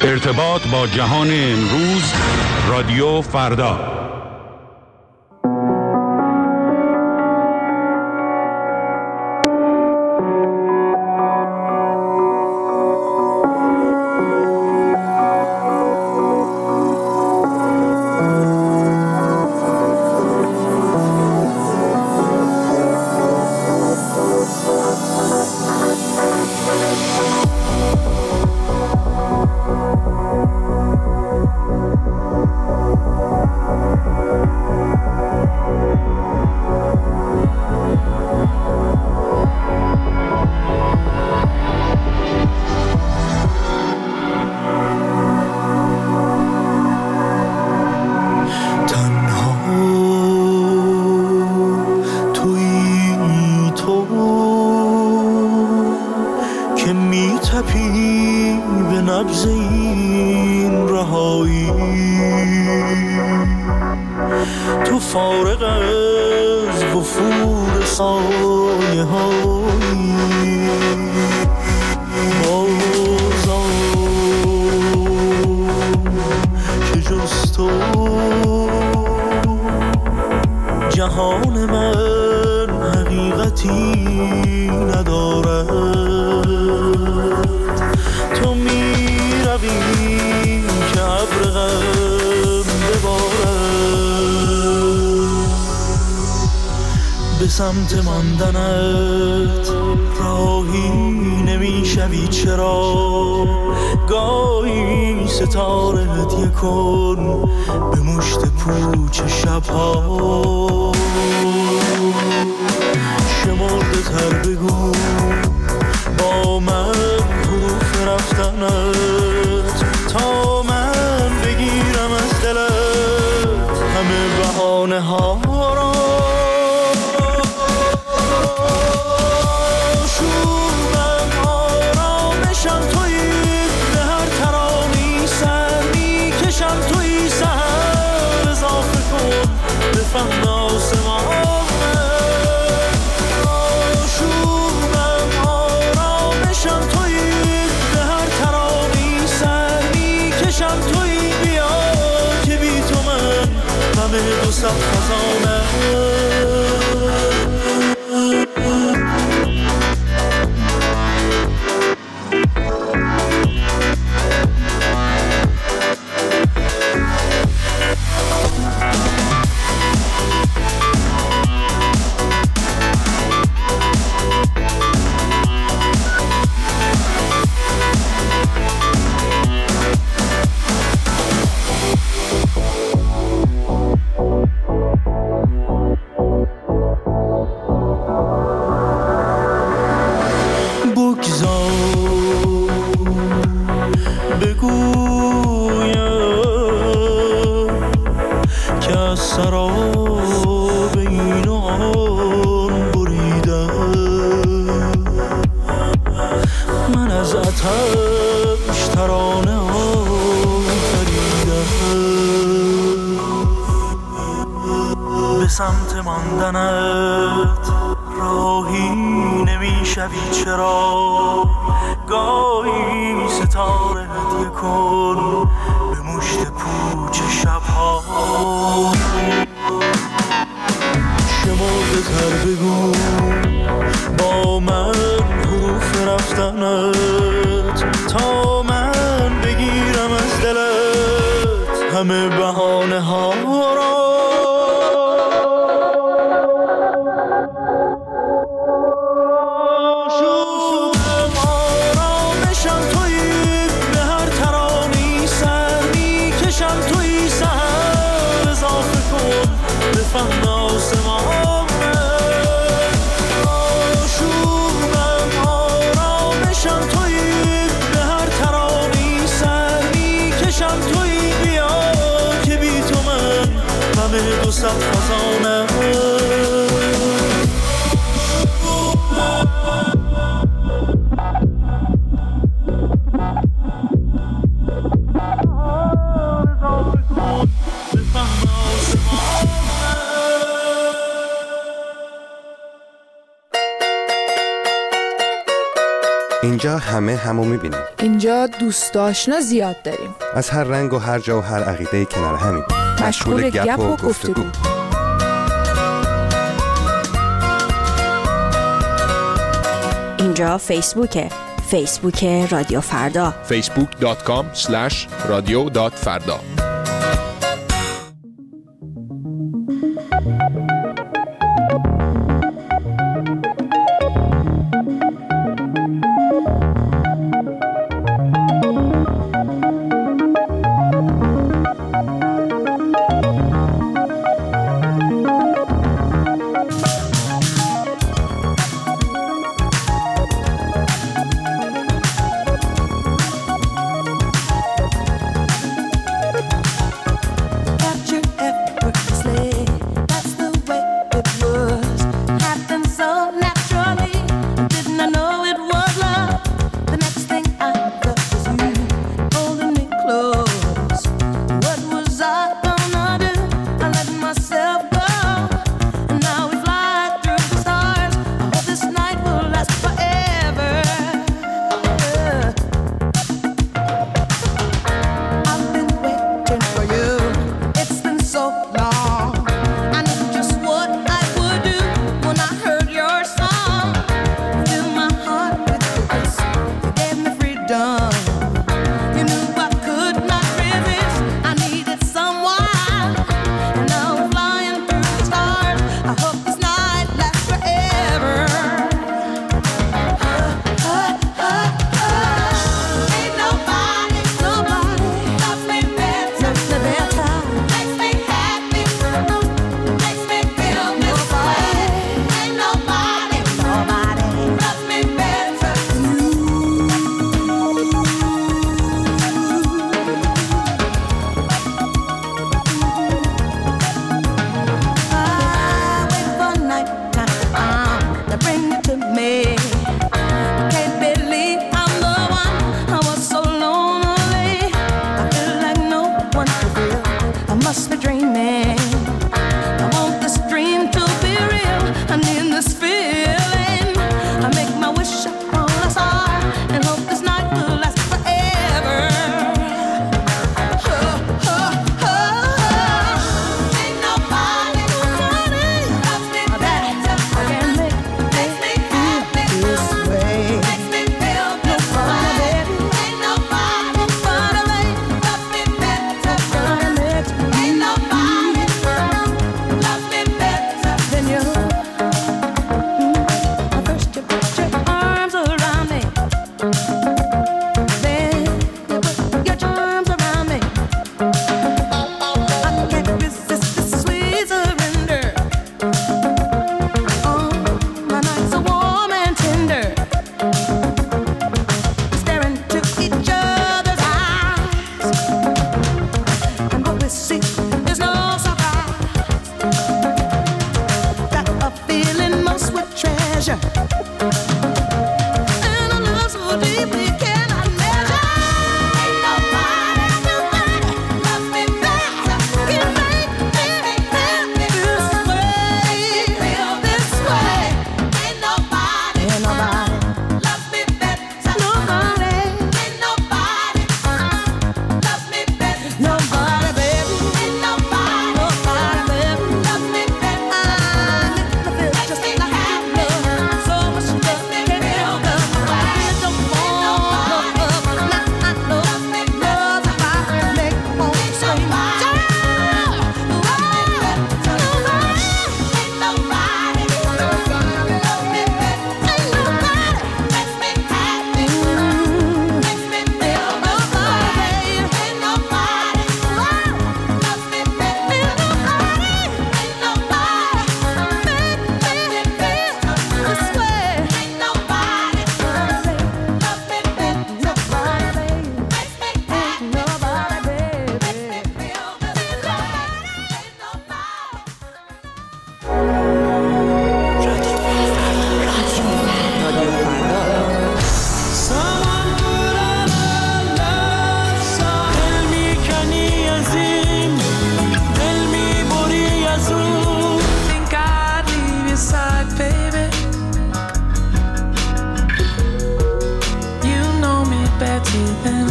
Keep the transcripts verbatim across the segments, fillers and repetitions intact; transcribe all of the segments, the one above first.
ارتباط با جهان امروز، رادیو فردا. سمت ماندنت راهی نمیشوی، چرا گاهی ستاره هدیه کن به مشت پوچ شبها. شمرده تر بگو با من حروف رفتنت تا من بگیرم از دلت همه بهانه ها را. فهم آسمان آشوبم آرامشم تویی، به هر ترانی سر میکشم تویی. بیا که بی تو من همه دو صد خزانه. سمت ماندنت راهی نمیشوی، چرا گاهی ستاره هدیه کن به مشت پوچ شبها. شمرده تر بگو با من حروف رفتنت تا من بگیرم از دلت همه بهانه ها را. فهم آسمان آشوبم آرامشم تویی، به هر ترانی سر میکشم تویی. بیا که بی تو من همه دو صد خزانه. اینجا همه همو میبینیم. اینجا دوست آشنا زیاد داریم. از هر رنگ و هر جا و هر عقیده کنار همیم. مشغول گپ و گفتگو. اینجا فیسبوکه. فیسبوک رادیو فردا. فیسبوک دات کام اسلش رادیو دات فردا.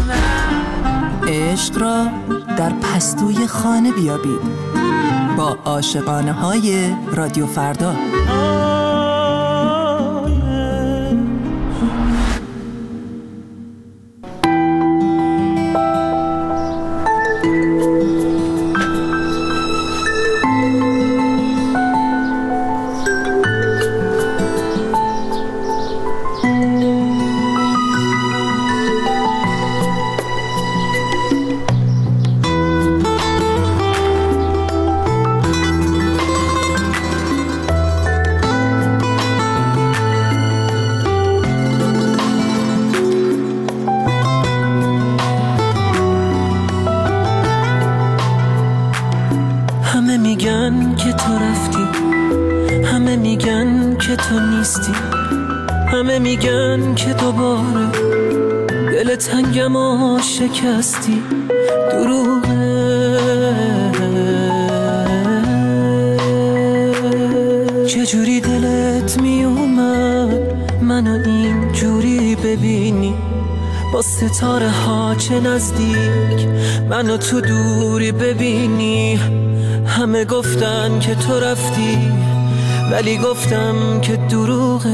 عشق را در پستوی خانه بیابید با عاشقانه های رادیو فردا. همه میگن که دوباره دل تنگم و شکستی، دروغه. چجوری دلت میومد منو این جوری ببینی، با ستاره ها چه نزدیک منو تو دوری ببینی. همه گفتن که تو رفتی ولی گفتم که دروغه.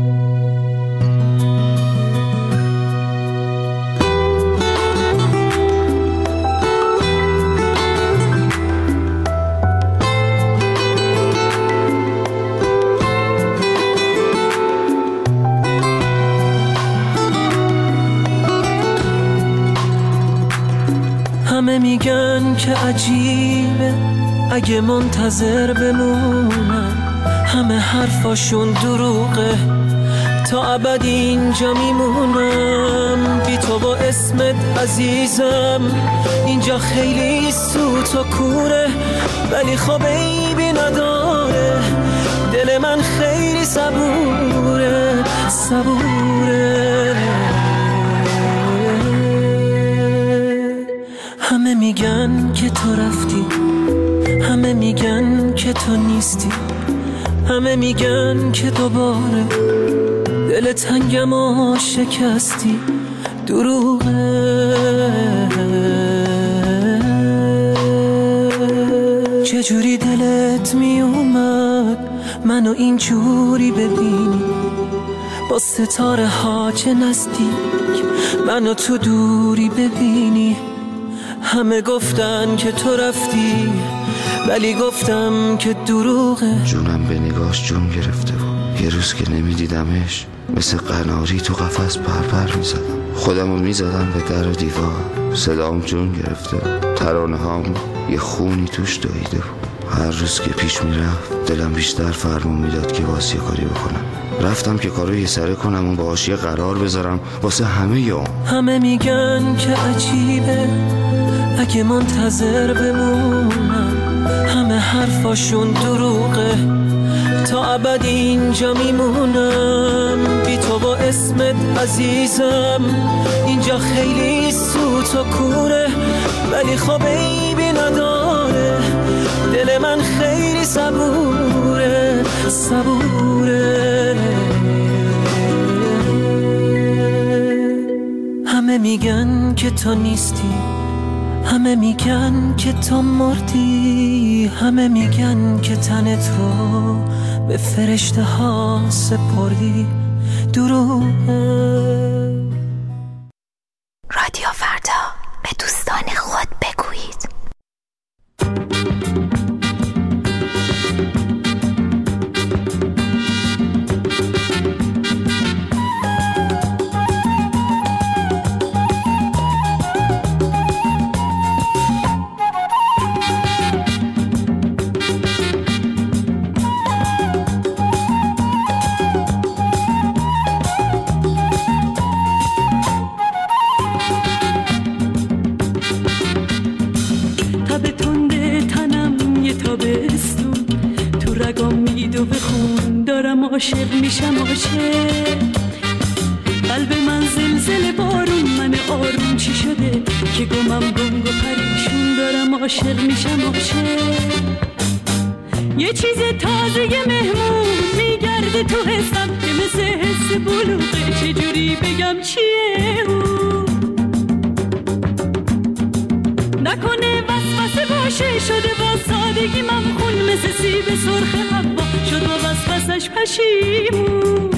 همه میگن که عجیبه اگه منتظر بمونم، همه حرفاشون دروغه، تا ابد اینجا میمونم بی تو با اسمت عزیزم. اینجا خیلی سوت و کوره ولی خب عیبی نداره، دل من خیلی صبوره صبوره. همه میگن که تو رفتی، همه میگن که تو نیستی، همه میگن که دوباره دل تنگم و شکستی، دروغه. چجوری دلت میومد منو اینجوری ببینی، با ستاره ها چه نزدیک منو تو دوری ببینی. همه گفتن که تو رفتی ولی گفتم که دروغه. جونم به نگاش جون گرفته بود، یه روز که نمیدیدمش مثل قناری تو قفس پرپر میزدم، خودمو میزدم به در و دیوار، صدام جون گرفته بود، ترانه هام یه خونی توش دویده بود. هر روز که پیش میرفت دلم بیشتر فرمون میداد که واسه یه کاری بکنم. رفتم که کارو یه سره کنم و باهاش یه قرار بذارم واسه همه یوم. همه میگن که عجیبه اگه منتظر بمونم، همه حرفاشون دروغه، تا ابد اینجا میمونم بی تو با اسمت عزیزم. اینجا خیلی سوت و کوره ولی خب عیبی نداره، دل من خیلی صبوره صبوره. همه میگن که تو نیستی، همه میگن که تو مردی، همه میگن که تنت رو به فرشته ها سپردی، دروغه. رادیو فردا، به دوستان خود بگویید. عاشق میشم عاشق، قلب من زلزله بارون، من آروم چی شده که گمم گنگ و پریشون، دارم عاشق میشم عاشق. یه چیز تازه مهمون میگرده تو حسم که مثل حس بلوغه، چجوری بگم چیه اون؟ باشه شده با سادگی ممخون مثل سیب سرخ حوا شد با وسوسش پشیمون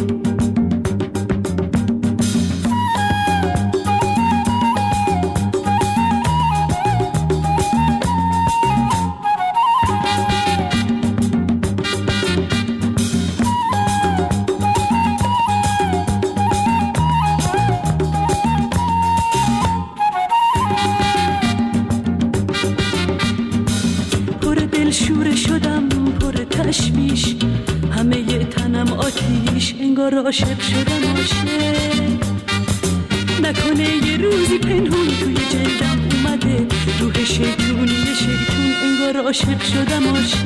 تشویش همه ی تنم آتیش انگار عاشق شدم عاشق نکنه یه روزی پنهون توی جلدم اومده روح شیطونی شیطون انگار عاشق شدم عاشق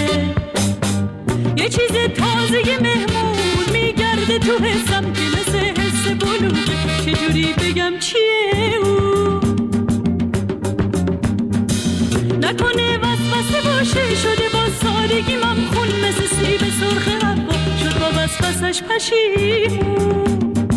یه چیز تازه مهمون میگرده تو حسم که مثل حس بلوغه چجوری بگم چیه او نکنه وسوسه باشه شده با سادگی ممخون مثل سیب سرخ حوا شد با وسوسش پشیمون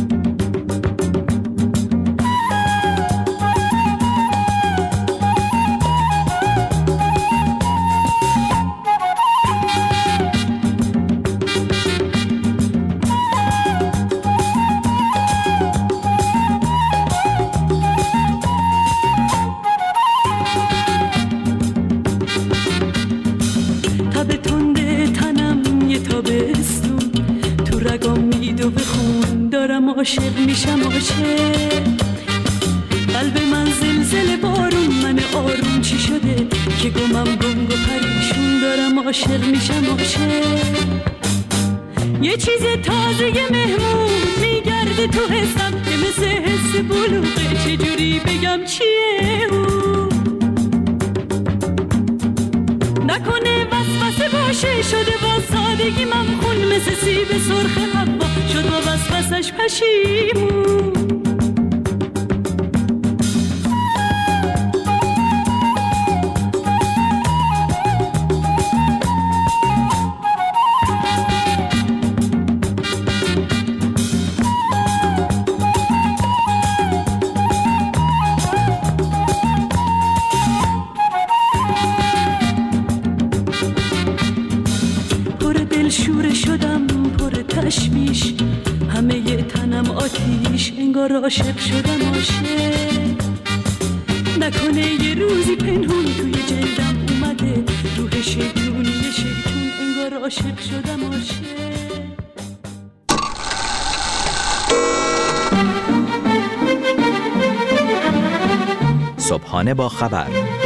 عاشق میشم عاشق قلب من زلزله بارون من آروم چی شده که گمم گنگ و پریشون دارم عاشق میشم عاشق یه چیز تازه مهمون میگرده تو حسم که مثل حس بلوغه چجوری بگم چیه او نکنه وسوسه باشه شده با سادگی ممخون مثل سیب سرخ حوا شد با وسوسش پشیمون تشویش همه ی تنم آتیش انگار عاشق شدم عاشق نکنه یه روزی پنهون توی جلدم اومده روح شیطونی شیطون انگار عاشق شدم عاشق صبحانه با خبر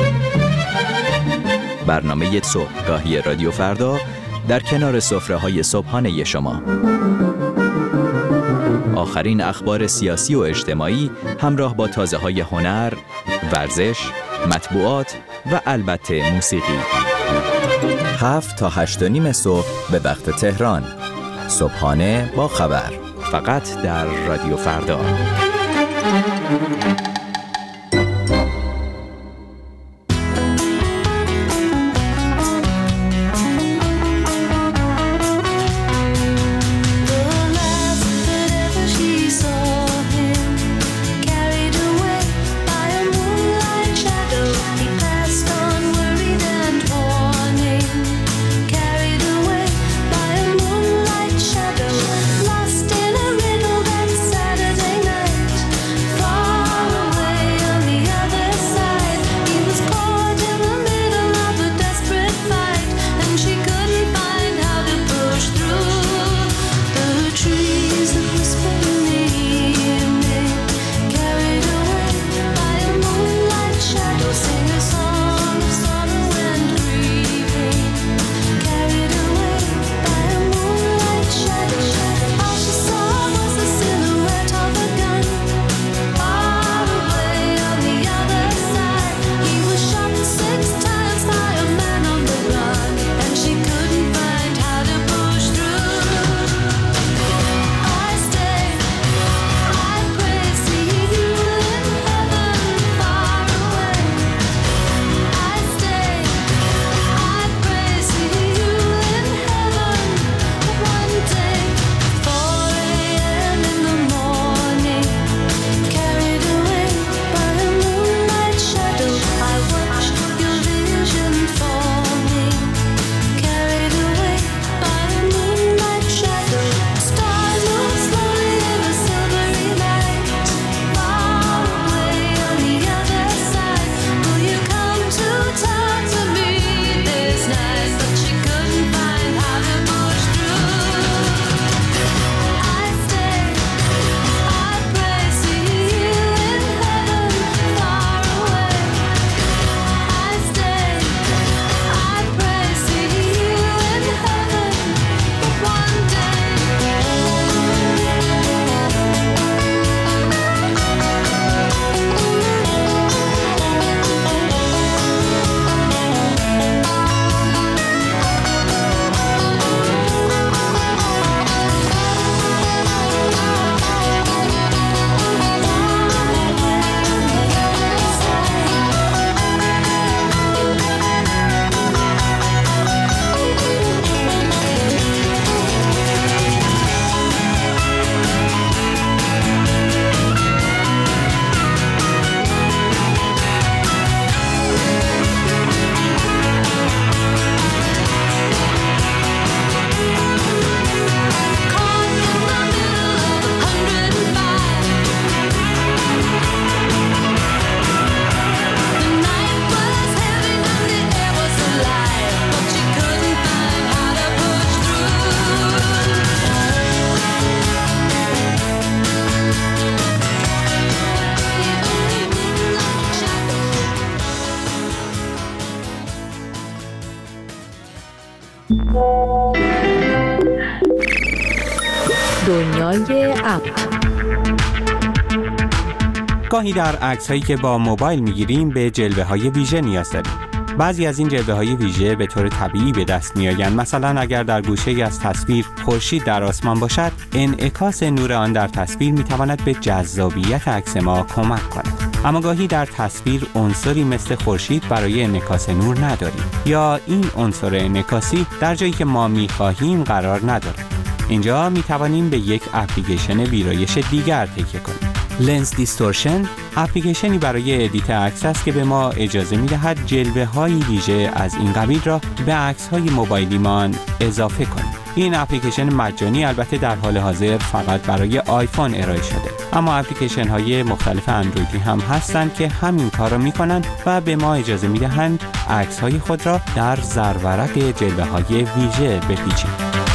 برنامه صبحگاهی رادیو فردا در کنار سفره‌های صبحانه شما آخرین اخبار سیاسی و اجتماعی همراه با تازه‌های هنر، ورزش، مطبوعات و البته موسیقی هفت تا هشت و نیم صبح به وقت تهران صبحانه با خبر فقط در رادیو فردا. Lost in a riddle that Saturday night. دنیای اپ. گاهی در عکس‌هایی که با موبایل می‌گیریم به جلوه‌های ویژه نیاز داریم. بعضی از این جلوه‌های ویژه به طور طبیعی به دست می‌آیند. مثلا اگر در گوشه‌ای از تصویر خورشید در آسمان باشد، انعکاس نور آن در تصویر می‌تواند به جذابیت عکس ما کمک کند. اما گاهی در تصویر عنصری مثل خورشید برای انعکاس نور نداریم یا این عنصر انعکاسی در جایی که ما می‌خواهیم قرار ندارد. اینجا می‌توانیم به یک اپلیکیشن ویرایش دیگر تکیه کنیم. لنز دیستورشن اپلیکیشنی برای ادیت عکس است که به ما اجازه می‌دهد جلوه‌های ویژه از این قبیل را به عکس‌های موبایلیمان اضافه کنیم. این اپلیکیشن مجانی البته در حال حاضر فقط برای آیفون ارائه شده، اما اپلیکیشن‌های مختلف اندرویدی هم هستند که همین کار را می‌کنند و به ما اجازه می‌دهند عکس‌های خود را در زرورق جلوه‌های ویژه بپیچیم.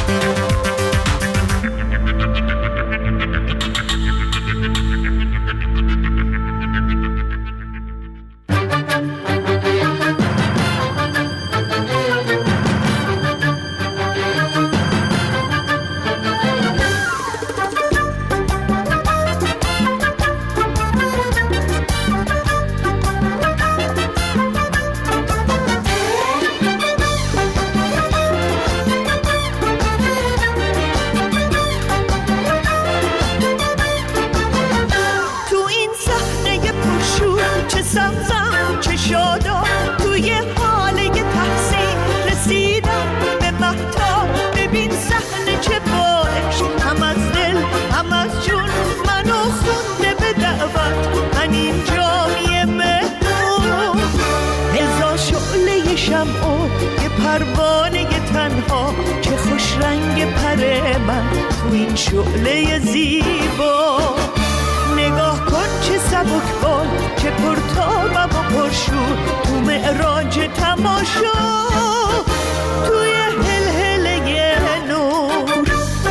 شعله زیبا نگاه کن چه سبکبال، چه پرتابم و پرشور تو معراج تماشا، توی هلهله نور.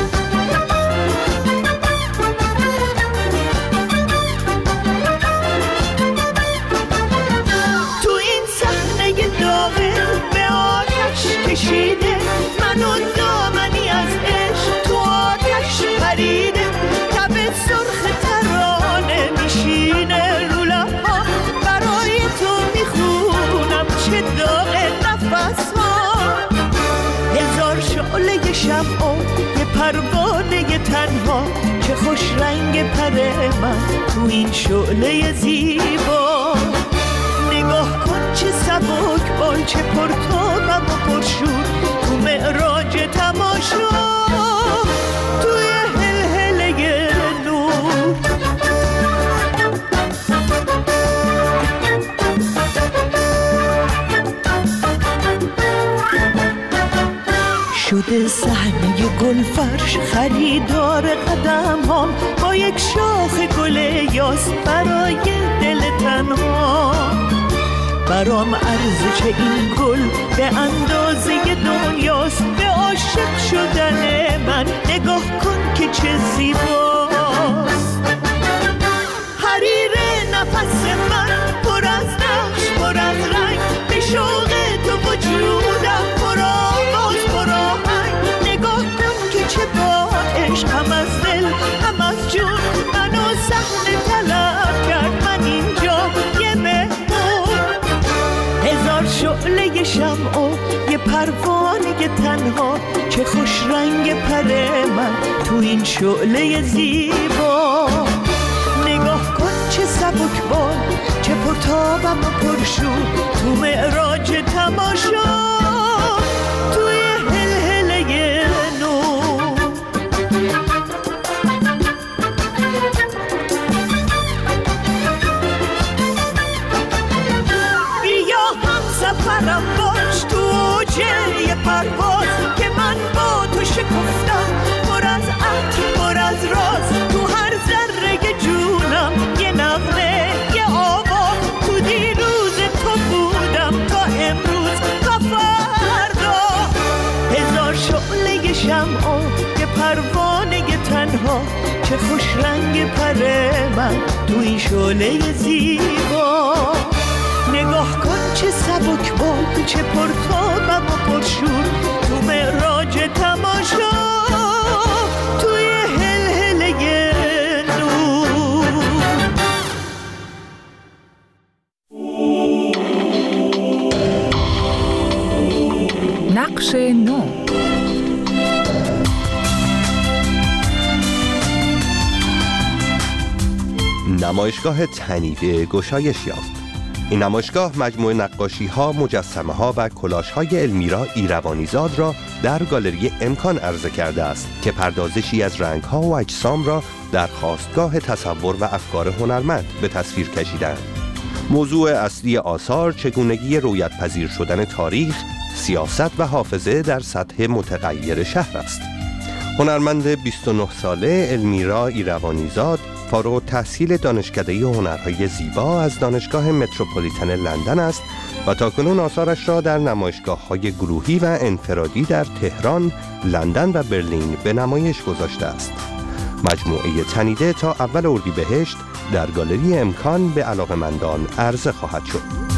تو این صحنه داغه به آتش کشیده منو دامنی از عشق تو آتش پریده، تب سرخ ترانه میشینه رو لب‌ها، برای تو میخونم چه داغ نفس ها. هزار شعله شمع و یه پروانه تنها، چه خوش رنگ پر من تو این شعله زیبا. نگاه کن چه سبک بال، چه پرتابم و پرشور تو معراج تماشا، توی هلهله نور. شده صحنه گلفرش خریدار قدم هم، با یک شاخ گل یاس برای دل تنها. برام ارزش این گل به اندازه دنیاست، به عاشق شدن من نگاه کن که چه زیباست. حریر نفس من پر از نقش پر از رنگ، به شوق تو وجودم پر آواز پر آهنگ. نگاه کن که چه با عشق هم از دل هم از جون منو صحنه طلب کرد، من اینجا یه مهمون. هزار شعله شمع و یه پروانه تنها، چه خوش رنگ پر من تو این شعله زیبا. نگاه کن چه سبکبال، چه پرتابم و پرشور تو معراج تماشا، توی هلهله نور. بیا هم سفرم باش تو اوج یه پرواز، که من با تو شکفتم پر از عطر پر از راز. تو هر ذره جونم یه نغمه یه آواز، تو دیروز تو بودم تا امروز تا فردا. هزار شعله شمع و یه پروانه تنها، چه خوش رنگ پر من تو این شعله زیبا. نگاه کن چه سبکبال، چه پرتابم و پرشور تو معراج تماشا، توی هلهله بخش نو. نمایشگاه تنیده گشایش یافت. این نمایشگاه مجموعه نقاشی‌ها، مجسمه‌ها و کلاش‌های المیرا ایروانیزاد را در گالری امکان عرضه کرده است که پردازشی از رنگ‌ها و اجسام را در خاستگاه تصور و افکار هنرمند به تصویر کشیدند. موضوع اصلی آثار چگونگی رویت پذیر شدن تاریخ، سیاست و حافظه در سطح متغیر شهر است. هنرمند بیست و نه ساله المیرا ایروانیزاد فارغ التحصیل دانشکده هنرهای زیبا از دانشگاه متروپولیتن لندن است و تاکنون آثارش را در نمایشگاه‌های گروهی و انفرادی در تهران، لندن و برلین به نمایش گذاشته است. مجموعه تنیده تا اول اردیبهشت در گالری امکان به علاقه‌مندان عرضه خواهد شد.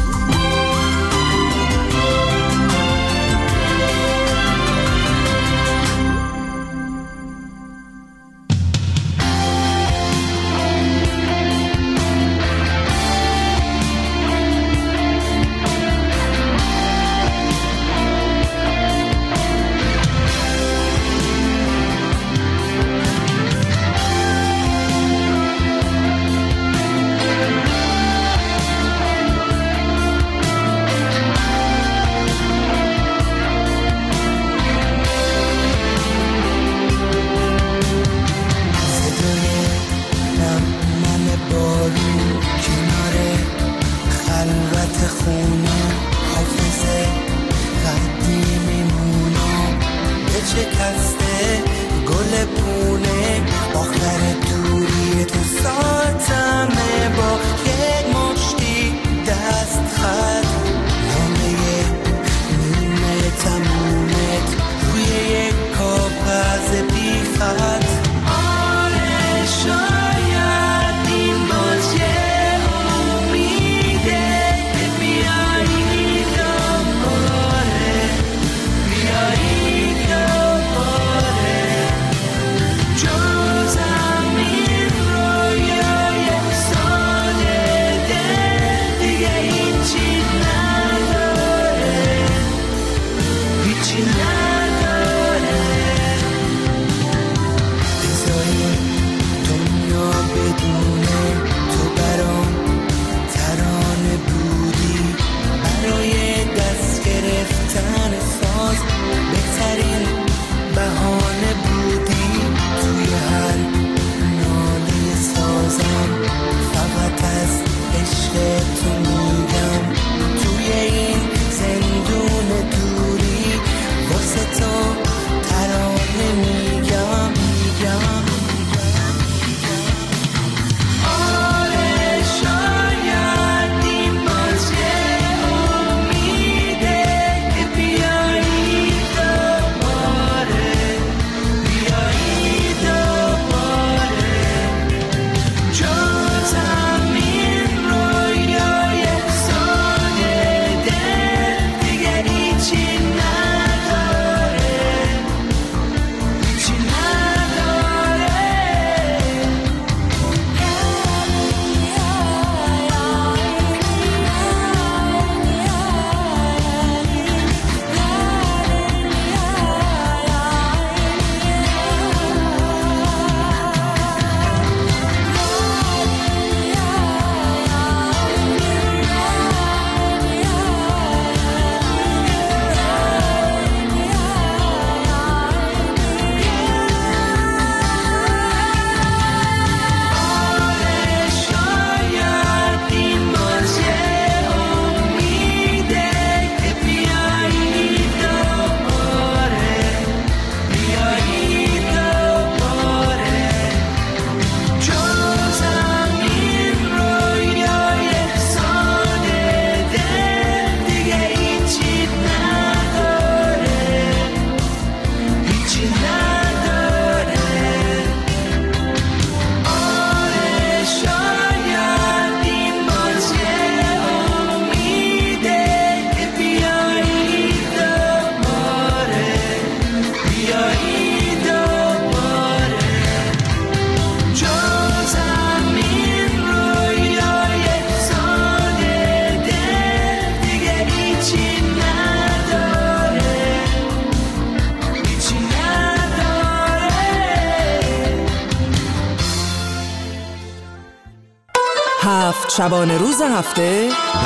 شبانه روز هفته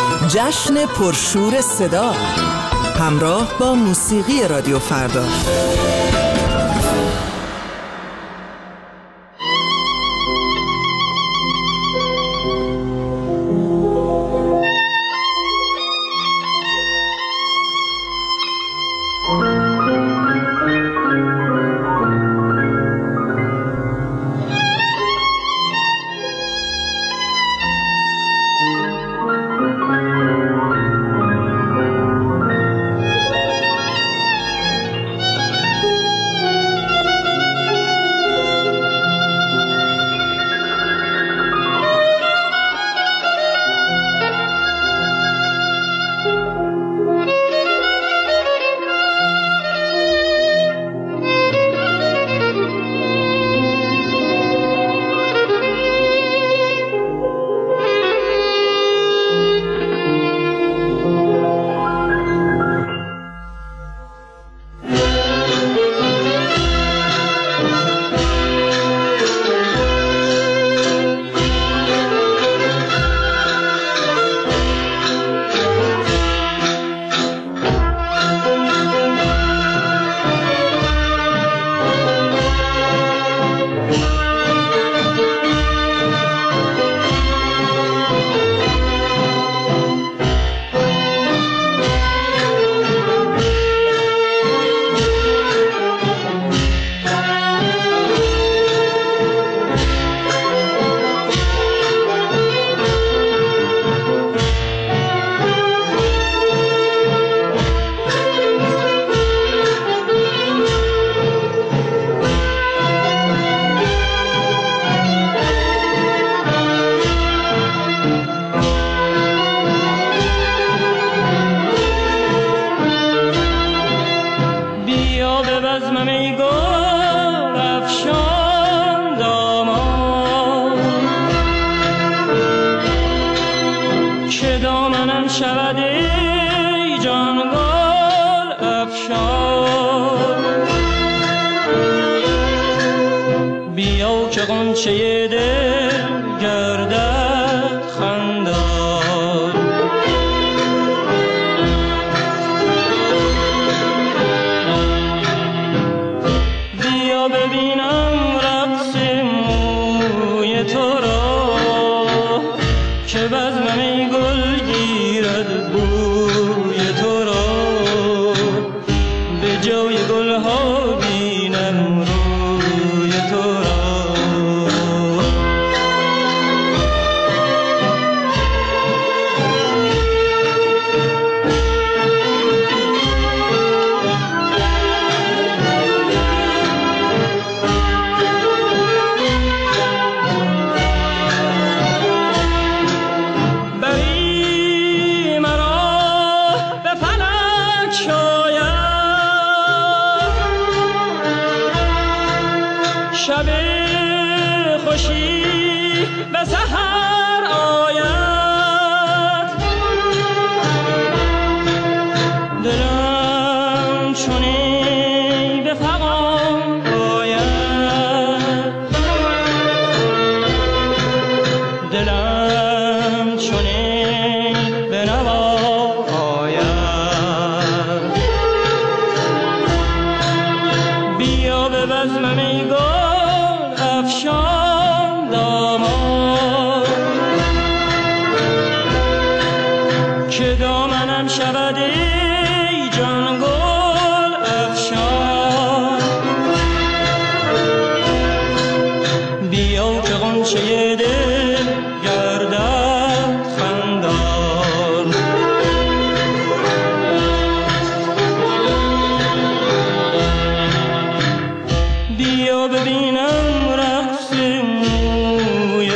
جشن پرشور صدا همراه با موسیقی رادیو فردا.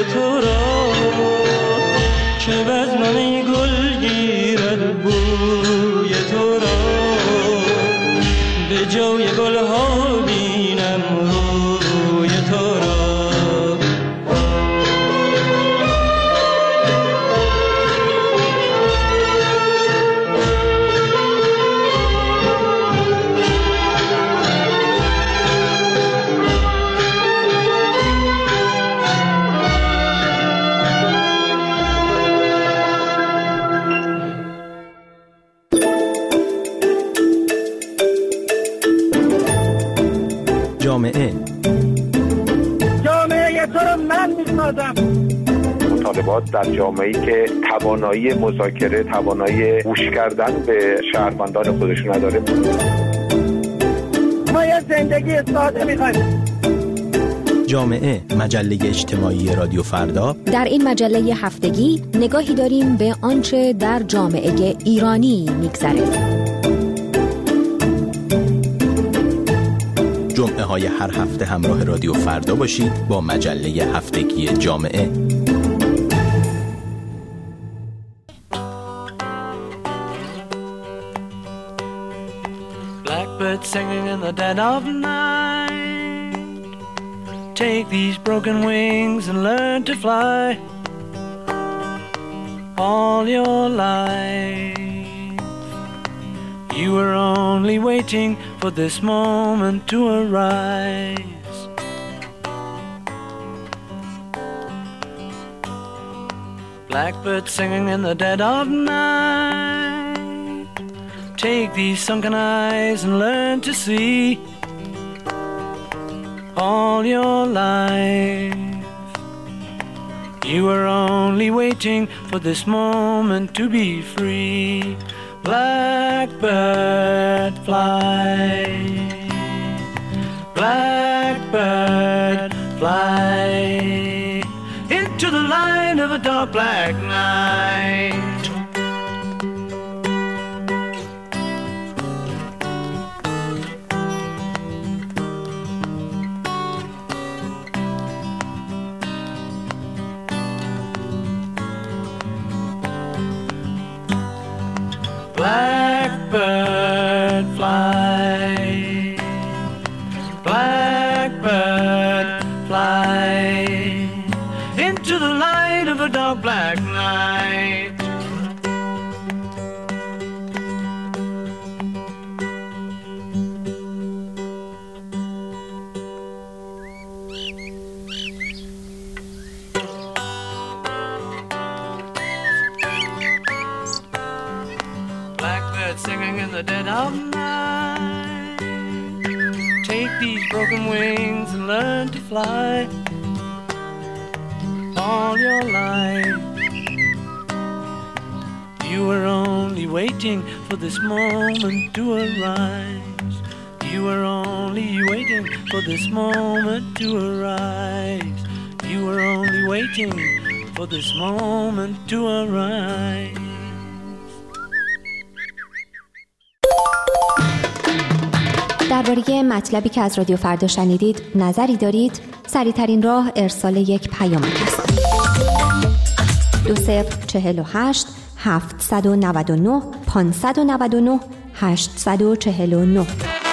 که بزمم گل گیرد بود جامعه جامعه تو رو من میسازم. مطالبات در جامعه‌ای که توانایی مذاکره، توانایی گوش کردن به شهروندان خودش نداره. ما یه زندگی ساده می‌خوایم. جامعه، مجله اجتماعی رادیو فردا. در این مجله هفتگی نگاهی داریم به آنچه در جامعه ایرانی می‌گذره. جمعه های هر هفته همراه رادیو فردا باشید با مجله هفتگی جامعه. Blackbird singing in the dead of night. Take these broken wings and learn to fly. All your life you were only waiting for this moment to arise. Blackbird singing in the dead of night. Take these sunken eyes and learn to see. All your life you were only waiting for this moment to be free. Blackbird fly, blackbird fly into the light of a dark black night. Blackbird fly, blackbird fly into the light of a dark black night. Singing in the dead of night. Take these broken wings and learn to fly. All your life you were only waiting for this moment to arise. You were only waiting for this moment to arise. You were only waiting for this moment to arise. درباره مطلبی که از رادیو فردا شنیدید نظری دارید؟ سریع‌ترین راه ارسال یک پیامک است. دو صفر چهل و هشت هفتصد و نود و نه پانصد و نود و نه هشتصد و چهل و نه.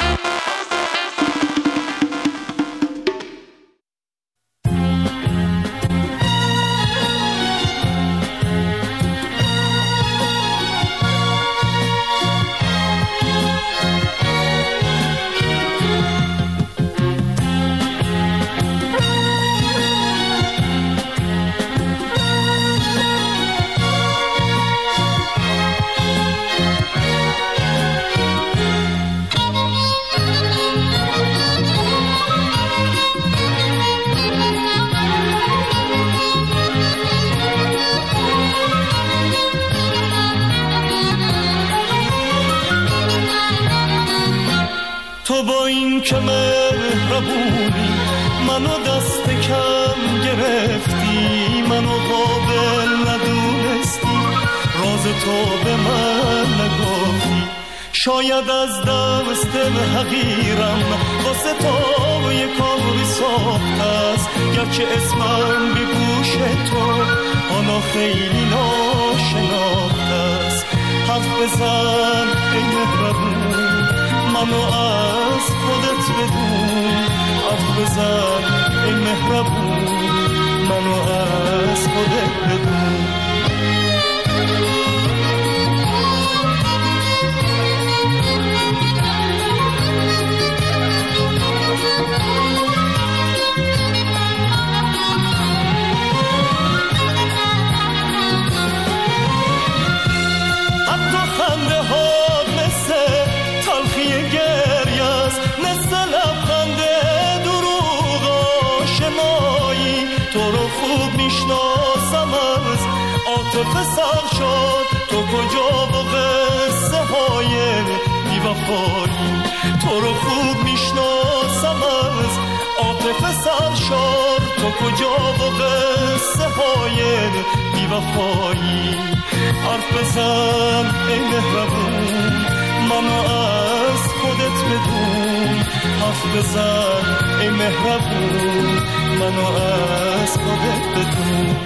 تو با این که مهربونی منو دست کم گرفتی، منو قابل ندونستی، راز تو به من نگفتی. شاید از دست حقیرم واسه تو یه کاری ساخت است، گرچه اسمم به گوش تو آنا خیلی ناشناخت است. حرف بزن ای مهربون منو از خودت بدون، حرف بزن ای مهربون منو از خودت بدون. وفایی. تو رو خوب میشناسم از عاطفه سرشار، تو کجا و قصه های بی وفایی. حرف بزن ای مهربون منو از خودت بدون، حرف بزن ای مهربون منو از خودت بدون.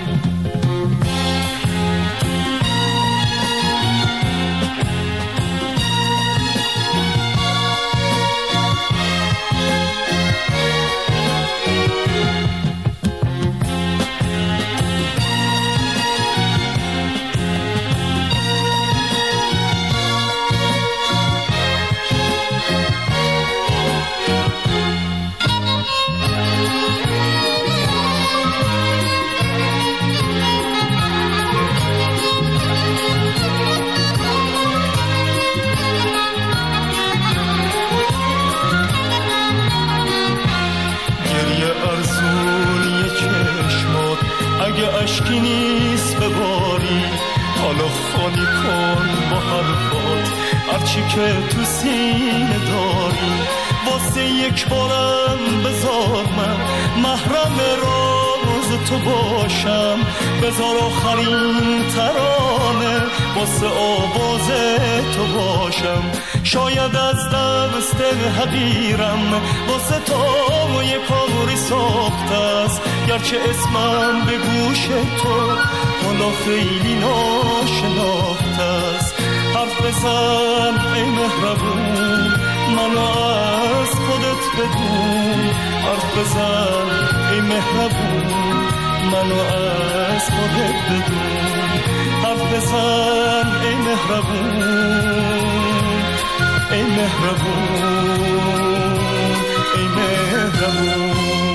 اشکی نیست بباری، حالا خالی کن با حرفات هرچی که تو سینه داری. واسه یک بارم بذار من محرم راز تو باشم، بذار آخرین ترانه واسه آواز تو باشم. شاید از دست حقیرم واسه تو یک کاری ساخته است، گرچه اسمم به گوش تو حالا خیلی ناشناخته است. حرف بزن ای مهربون منو از خودت بدون، حرف بزن ای مهربون منو از خودت بدون. حرف بزن ای مهربون ای مهربون ای مهربون.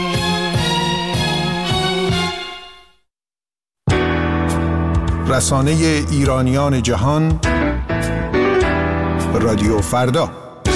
رسانه ایرانیان جهان رادیو فردا.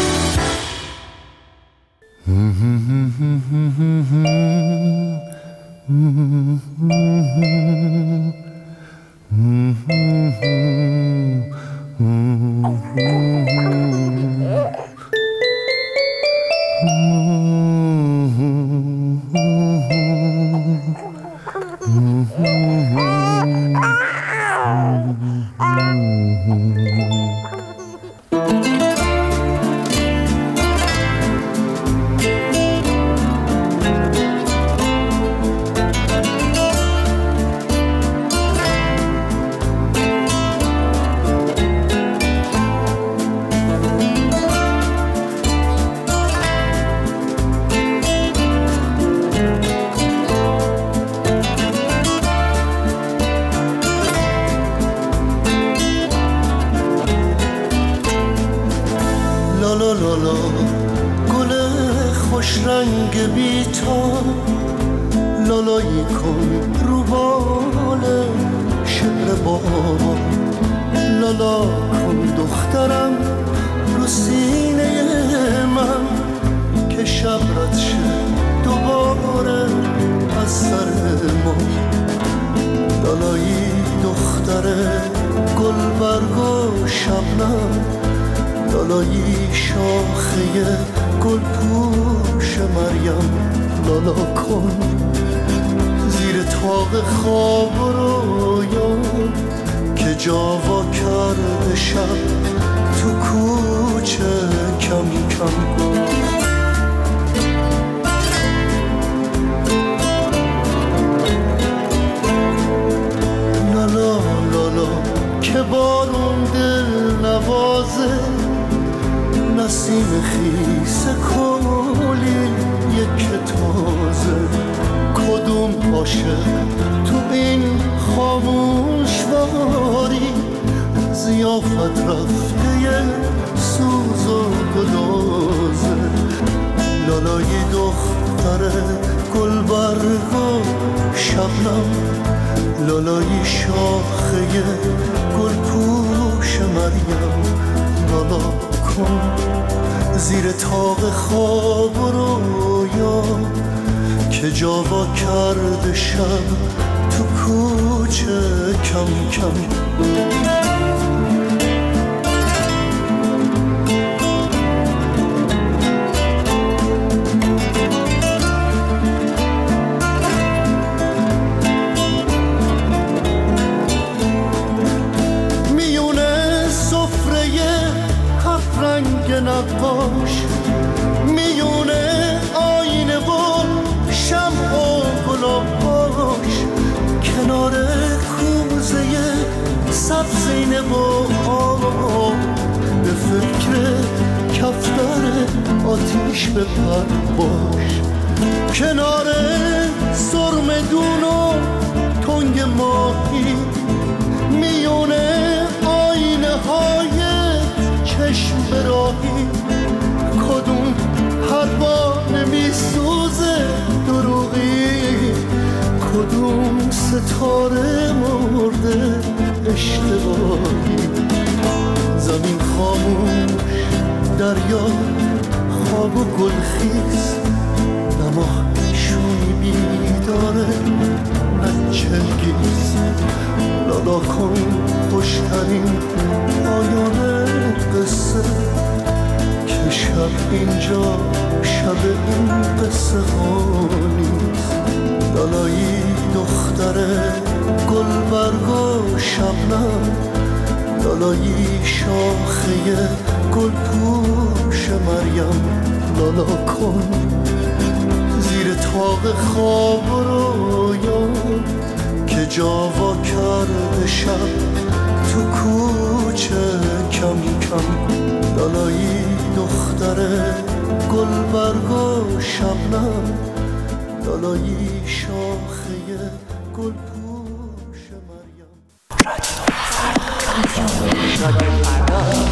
زیر طاق خواب و رویا که جاوا کرده شب تو کوچه کم کم. نقاش میونه آینه و شمع و گلاباش کنار کوزه سبزینه و آب به فکر کفتر آتیش بپر باش کنار سرمدون و تنگ ماهی میونه آینه های چشم براهی کدوم پروانه میسوزه دروغی کدوم ستاره مرده اشتباهی زمین خاموش دریا خواب و گلخیز نما شوی بیداره نه چلگیز لالا کن خوشترین پایان قصه که شب اینجا شب این قصه ها نیست لالایی دختر گلبرگ و شبنم لالایی شاخه گل پوش مریم لالا کن زیر طاق خواب و رویان که جاوا کرده شب تو کوچه کم کم لالایی دختر گلبرگ و شبنم لالایی شاخه گل پوش مریم رادیو فردا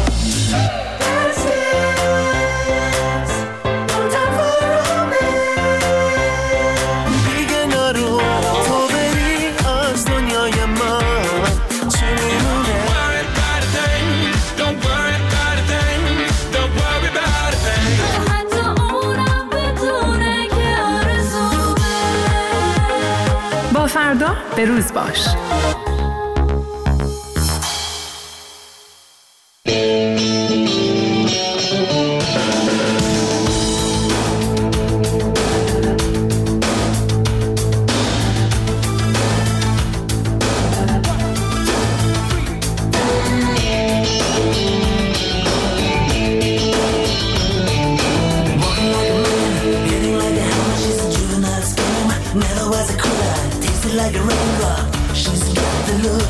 فردا به روز باش. Like a raindrop, she's got the look.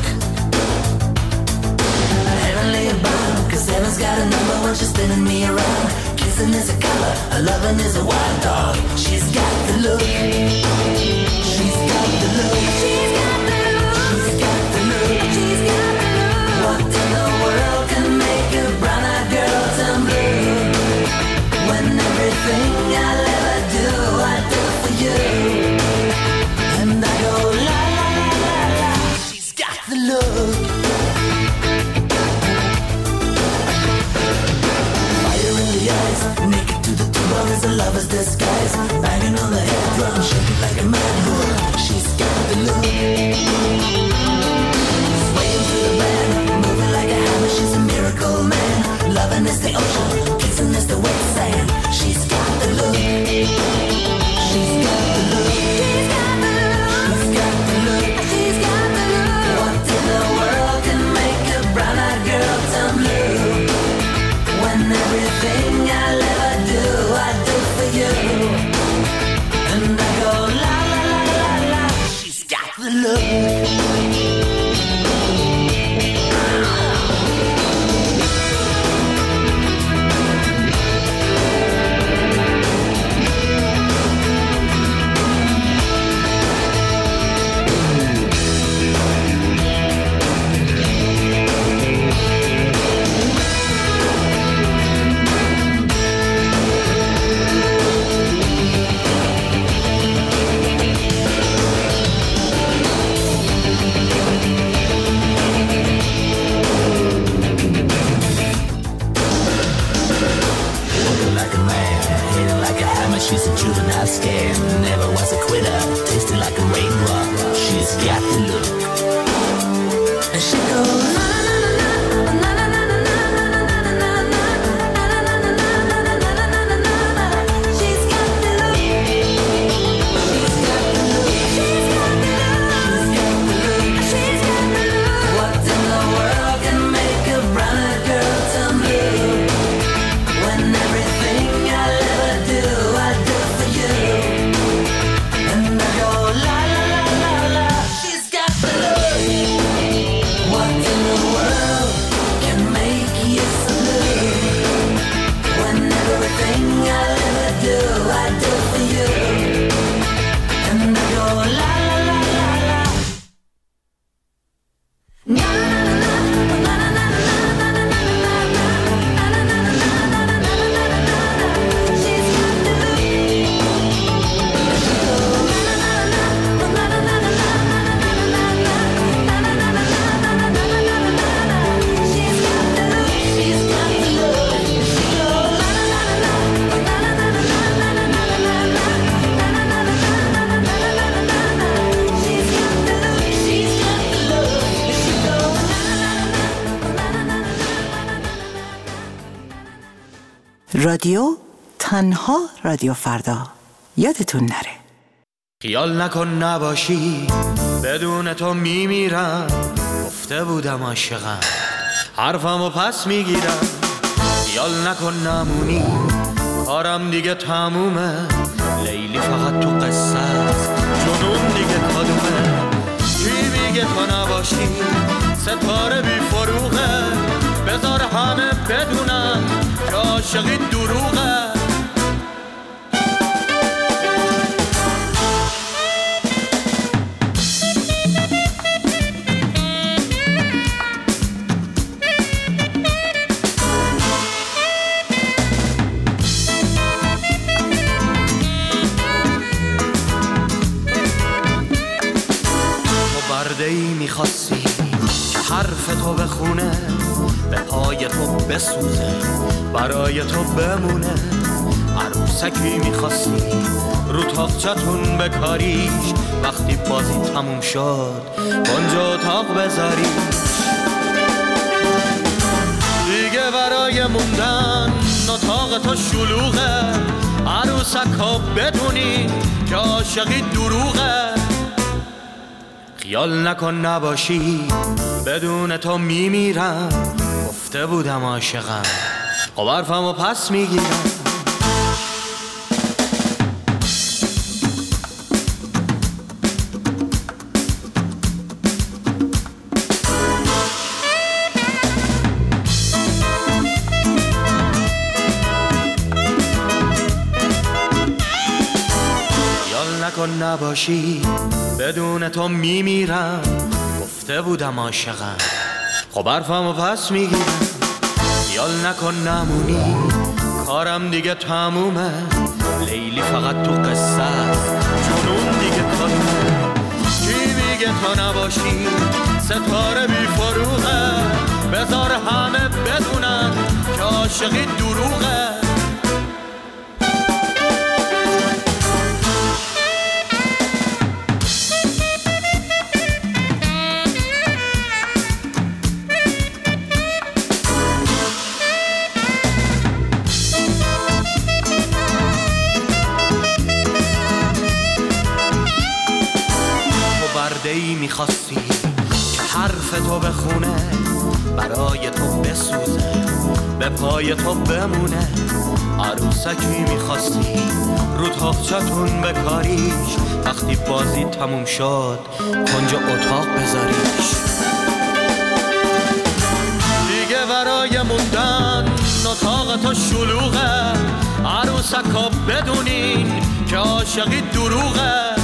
Heavenly bound, cause heaven's got a number when she's spinning me around. Kissing is a color, her loving is a wild dog. She's got the look. She's got the look. She's got the look. She's got the look. She's got the look. What in the world can make a brown-eyed girl turn blue? When everything I'll ever do, I do for you. And I go la la la la la. She's got the look. Fire in the eyes, naked to the bone is a lover's disguise. Banging on the head drum, shaking like a mad bull. She's got the look. رادیو تنها رادیو فردا. یادتون نره. خیال نکن نباشی بدون تو میمیرم، گفته بودم عاشقم حرفمو پس میگیرم. خیال نکن نمونی کارم دیگه تمومه، لیلی فقط تو قصه است جنون دیگه کدومه. کی میگه تو نباشی ستاره بی فروغه، بذار همه بدونن که عاشقی دروغه. ای میخواستی که حرف تو بخونه، به پای تو بسوزه برای تو بمونه. عروسکی میخواستی رو تاقچتون بکاریش، وقتی بازی تموم شد کنجا اتاق بذاریش. دیگه برای موندن اتاق تو شلوغه، عروسکا بدونی که عاشقی دروغه. خیال نکن نباشی بدون تو میمیرم، گفته بودم عاشقم خب حرفمو پس میگیرم. خیال نکن نباشی بدون تو میمیرم، گفته بودم عاشقم خب حرفمو پس میگیرم. خیال نکن نمونی کارم دیگه تمومه، لیلی فقط تو قصه است جنون دیگه کدومه. کی میگه تو نباشی ستاره بی فروغه، بذار همه بدونن که عاشقی دروغه. ای میخواستی که حرف تو بخونه، برای تو بسوزه به پای تو بمونه. عروسکی میخواستی رو تاقچتون بکاریش، وقتی بازی تموم شد کنجا اتاق بذاریش. دیگه برای موندن اتاق تو شلوغه، عروسکا بدونین که عاشقی دروغه.